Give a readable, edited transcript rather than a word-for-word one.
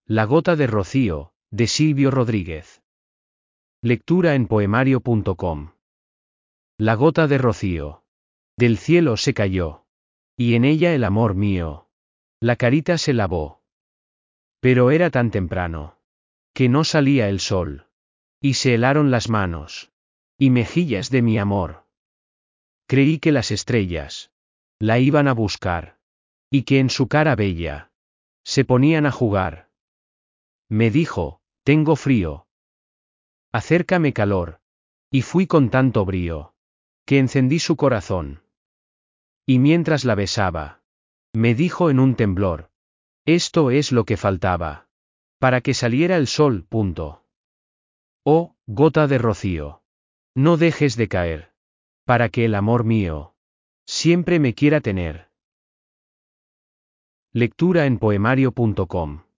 La gota de rocío, de Silvio Rodríguez. Lectura en poemario.com. La gota de rocío. Del cielo se cayó. Y en ella el amor mío. La carita se lavó. Pero era tan temprano. Que no salía el sol. Y se helaron las manos. Y mejillas de mi amor. Creí que las estrellas. La iban a buscar. Y que en su cara bella. Se ponían a jugar. Me dijo, tengo frío. Acércame calor. Y fui con tanto brío. Que encendí su corazón. Y mientras la besaba. Me dijo en un temblor. Esto es lo que faltaba. Para que saliera el sol. Punto. Oh, gota de rocío. No dejes de caer. Para que el amor mío. Siempre me quiera tener. Lectura en poemario.com